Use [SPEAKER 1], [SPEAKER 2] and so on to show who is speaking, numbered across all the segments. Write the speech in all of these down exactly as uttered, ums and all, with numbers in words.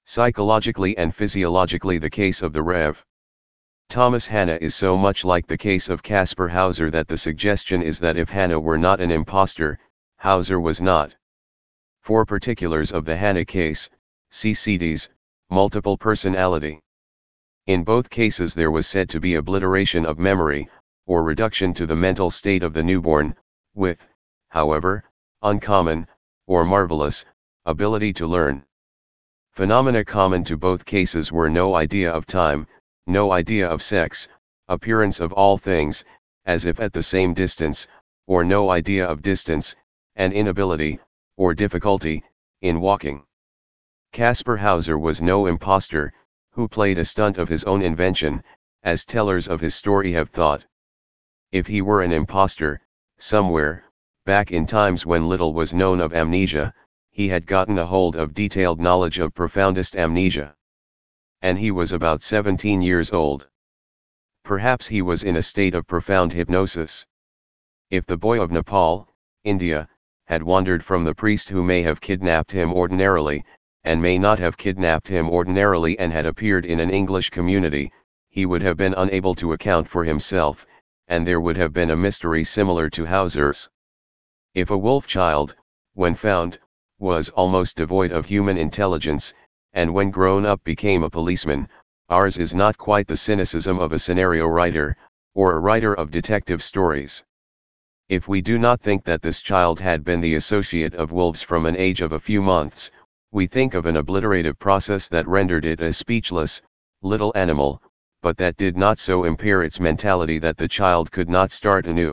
[SPEAKER 1] Psychologically and physiologically, the case of the Rev. Thomas Hanna is so much like the case of Caspar Hauser that the suggestion is that if Hanna were not an impostor, Hauser was not. For particulars of the Hanna case, see C Ds, multiple personality. In both cases there was said to be obliteration of memory, or reduction to the mental state of the newborn, with, however, uncommon, or marvelous, ability to learn. Phenomena common to both cases were no idea of time, no idea of sex, appearance of all things, as if at the same distance, or no idea of distance, and inability, or difficulty, in walking. Caspar Hauser was no impostor, who played a stunt of his own invention, as tellers of his story have thought. If he were an impostor, somewhere, back in times when little was known of amnesia, he had gotten a hold of detailed knowledge of profoundest amnesia. And he was about seventeen years old. Perhaps he was in a state of profound hypnosis. If the boy of Nepal, India, had wandered from the priest who may have kidnapped him ordinarily, and may not have kidnapped him ordinarily, and had appeared in an English community, he would have been unable to account for himself, and there would have been a mystery similar to Hauser's. If a wolf child, when found, was almost devoid of human intelligence, and when grown up became a policeman, ours is not quite the cynicism of a scenario writer, or a writer of detective stories. If we do not think that this child had been the associate of wolves from an age of a few months, we think of an obliterative process that rendered it a speechless, little animal, but that did not so impair its mentality that the child could not start anew.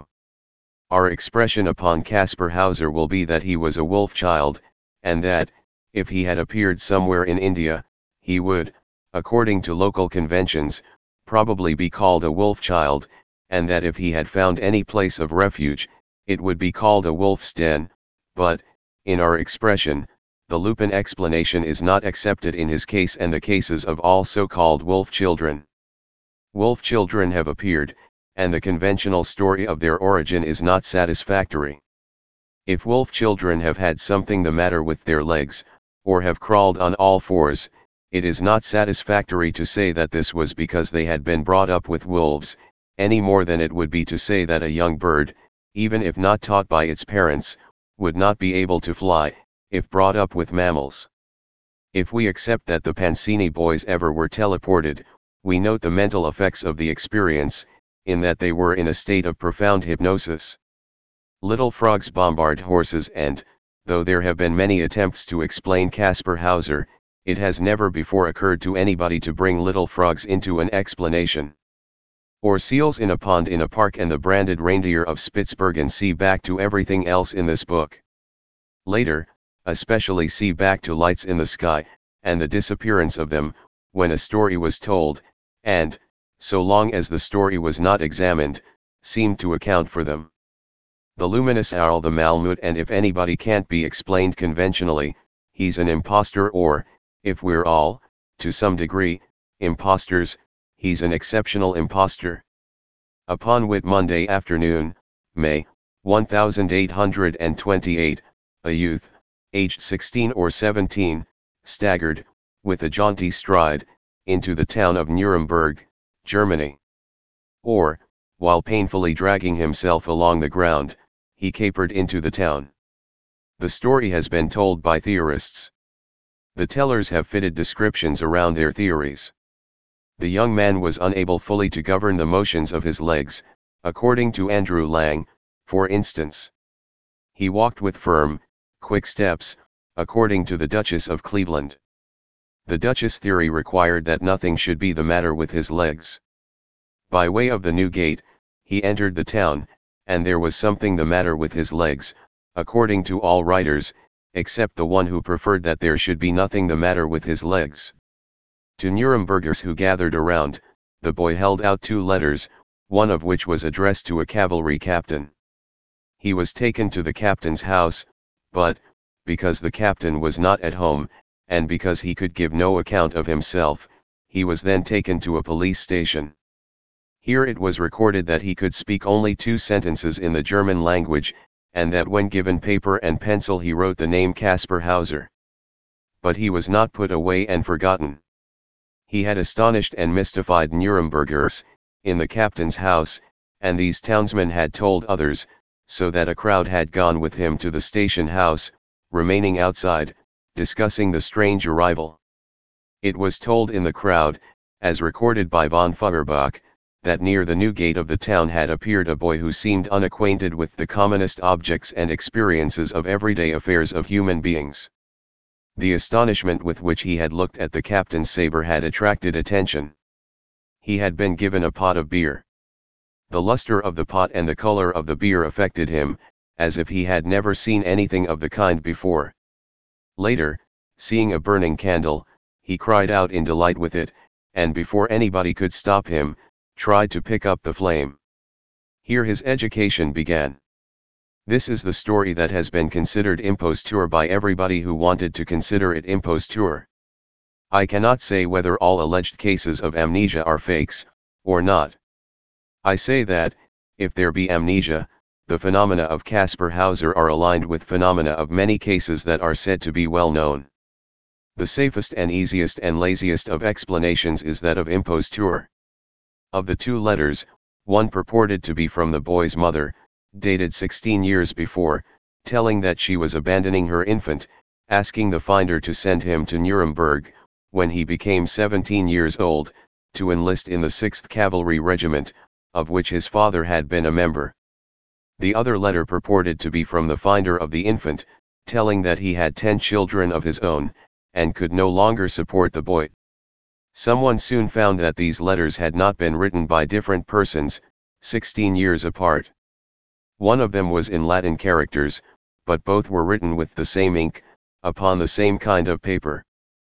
[SPEAKER 1] Our expression upon Caspar Hauser will be that he was a wolf child, and that, if he had appeared somewhere in India, he would, according to local conventions, probably be called a wolf child, and that if he had found any place of refuge, it would be called a wolf's den, but, in our expression, the Lupin explanation is not accepted in his case and the cases of all so-called wolf children. Wolf children have appeared, and the conventional story of their origin is not satisfactory. If wolf children have had something the matter with their legs, or have crawled on all fours, it is not satisfactory to say that this was because they had been brought up with wolves, any more than it would be to say that a young bird, even if not taught by its parents, would not be able to fly, if brought up with mammals. If we accept that the Pansini boys ever were teleported, we note the mental effects of the experience, in that they were in a state of profound hypnosis. Little frogs bombard horses, and, though there have been many attempts to explain Caspar Hauser, it has never before occurred to anybody to bring little frogs into an explanation. Or seals in a pond in a park and the branded reindeer of Spitsbergen. See back to everything else in this book. Later, especially see back to lights in the sky, and the disappearance of them, when a story was told, and, so long as the story was not examined, seemed to account for them. The luminous owl, the Malmut, and if anybody can't be explained conventionally, he's an impostor, or, if we're all, to some degree, impostors, he's an exceptional impostor. Upon Whit Monday afternoon, May, eighteen twenty-eight, a youth, aged sixteen or seventeen, staggered, with a jaunty stride, into the town of Nuremberg, Germany. Or, while painfully dragging himself along the ground, he capered into the town. The story has been told by theorists. The tellers have fitted descriptions around their theories. The young man was unable fully to govern the motions of his legs, according to Andrew Lang, for instance. He walked with firm, quick steps, according to the Duchess of Cleveland. The Duchess theory required that nothing should be the matter with his legs. By way of the new gate, he entered the town, and there was something the matter with his legs, according to all writers, except the one who preferred that there should be nothing the matter with his legs. To Nurembergers who gathered around, the boy held out two letters, one of which was addressed to a cavalry captain. He was taken to the captain's house, but, because the captain was not at home, and because he could give no account of himself, he was then taken to a police station. Here it was recorded that he could speak only two sentences in the German language, and that when given paper and pencil he wrote the name Caspar Hauser. but he was not put away and forgotten. He had astonished and mystified Nurembergers, in the captain's house, and these townsmen had told others, so that a crowd had gone with him to the station house, remaining outside, discussing the strange arrival. It was told in the crowd, as recorded by von Feuerbach, that near the new gate of the town had appeared a boy who seemed unacquainted with the commonest objects and experiences of everyday affairs of human beings. The astonishment with which he had looked at the captain's saber had attracted attention. He had been given a pot of beer. The luster of the pot and the color of the beer affected him, as if he had never seen anything of the kind before. Later, seeing a burning candle, he cried out in delight with it, and before anybody could stop him, tried to pick up the flame. Here his education began. This is the story that has been considered imposture by everybody who wanted to consider it imposture. I cannot say whether all alleged cases of amnesia are fakes, or not. I say that, if there be amnesia, the phenomena of Caspar Hauser are aligned with phenomena of many cases that are said to be well known. The safest and easiest and laziest of explanations is that of imposture. Of the two letters, one purported to be from the boy's mother, dated sixteen years before, telling that she was abandoning her infant, asking the finder to send him to Nuremberg, when he became seventeen years old, to enlist in the sixth Cavalry Regiment, of which his father had been a member. The other letter purported to be from the finder of the infant, telling that he had ten children of his own, and could no longer support the boy. Someone soon found that these letters had not been written by different persons, sixteen years apart. One of them was in Latin characters, but both were written with the same ink, upon the same kind of paper.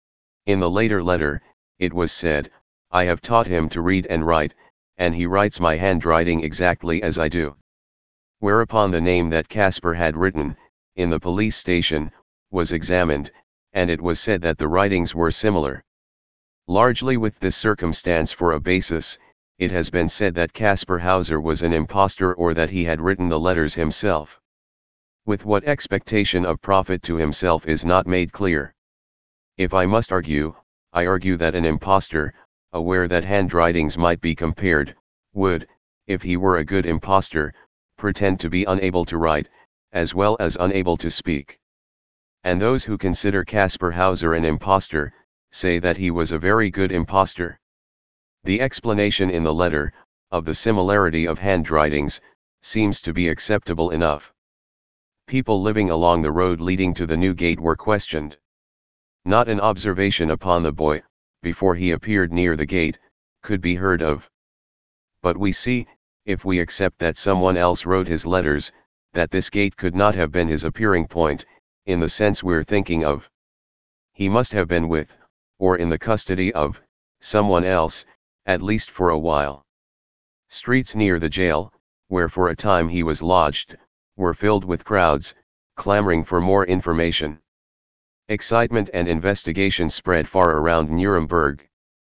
[SPEAKER 1] In the later letter, it was said, "I have taught him to read and write, and he writes my handwriting exactly as I do." Whereupon the name that Caspar had written, in the police station, was examined, and it was said that the writings were similar. Largely with this circumstance for a basis, it has been said that Caspar Hauser was an impostor or that he had written the letters himself. With what expectation of profit to himself is not made clear. If I must argue, I argue that an impostor, aware that handwritings might be compared, would, if he were a good impostor, pretend to be unable to write, as well as unable to speak. And those who consider Caspar Hauser an impostor, say that he was a very good impostor. The explanation in the letter, of the similarity of handwritings, seems to be acceptable enough. People living along the road leading to the new gate were questioned. Not an observation upon the boy, before he appeared near the gate, could be heard of. But we see, if we accept that someone else wrote his letters, that this gate could not have been his appearing point, in the sense we're thinking of. He must have been with, or in the custody of, someone else, at least for a while. Streets near the jail, where for a time he was lodged, were filled with crowds, clamoring for more information. Excitement and investigation spread far around Nuremberg.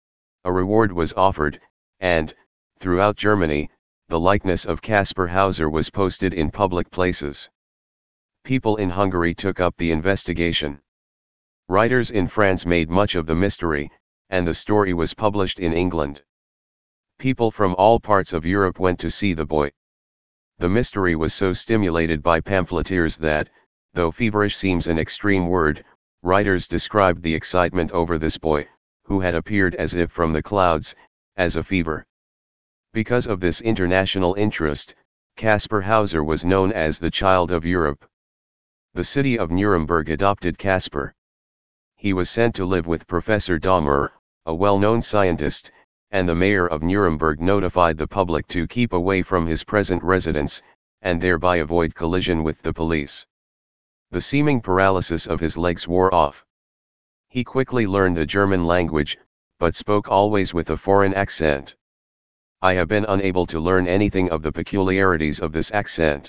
[SPEAKER 1] A reward was offered, and, throughout Germany, the likeness of Caspar Hauser was posted in public places. People in Hungary took up the investigation. Writers in France made much of the mystery, and the story was published in England. People from all parts of Europe went to see the boy. The mystery was so stimulated by pamphleteers that, though feverish seems an extreme word, writers described the excitement over this boy, who had appeared as if from the clouds, as a fever. Because of this international interest, Caspar Hauser was known as the Child of Europe. The city of Nuremberg adopted Caspar. He was sent to live with Professor Dahmer, a well-known scientist, and the mayor of Nuremberg notified the public to keep away from his present residence, and thereby avoid collision with the police. The seeming paralysis of his legs wore off. He quickly learned the German language, but spoke always with a foreign accent. I have been unable to learn anything of the peculiarities of this accent.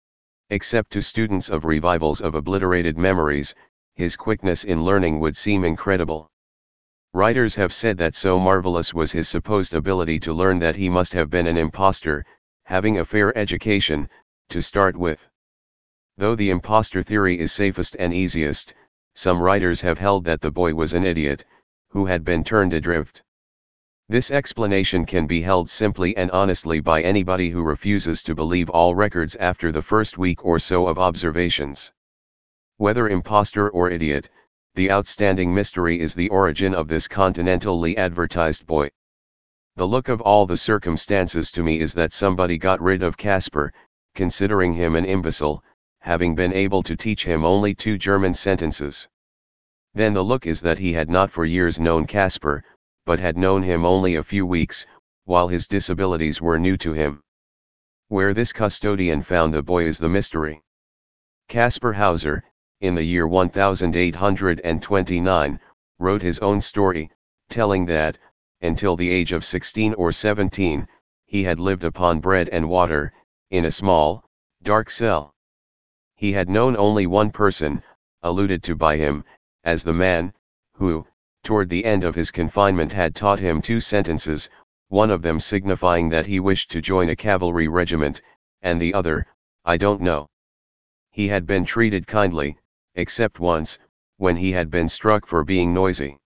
[SPEAKER 1] Except to students of revivals of obliterated memories, his quickness in learning would seem incredible. Writers have said that so marvelous was his supposed ability to learn that he must have been an impostor, having a fair education, to start with. Though the impostor theory is safest and easiest, some writers have held that the boy was an idiot, who had been turned adrift. This explanation can be held simply and honestly by anybody who refuses to believe all records after the first week or so of observations. Whether impostor or idiot, the outstanding mystery is the origin of this continentally advertised boy. The look of all the circumstances to me is that somebody got rid of Casper, considering him an imbecile, having been able to teach him only two German sentences. Then the look is that he had not for years known Casper, but had known him only a few weeks, while his disabilities were new to him. Where this custodian found the boy is the mystery. Caspar Hauser, in the year eighteen twenty-nine, wrote his own story, telling that, until the age of sixteen or seventeen, he had lived upon bread and water, in a small, dark cell. He had known only one person, alluded to by him, as the man, who, toward the end of his confinement had taught him two sentences, one of them signifying that he wished to join a cavalry regiment, and the other, I don't know. He had been treated kindly, except once, when he had been struck for being noisy.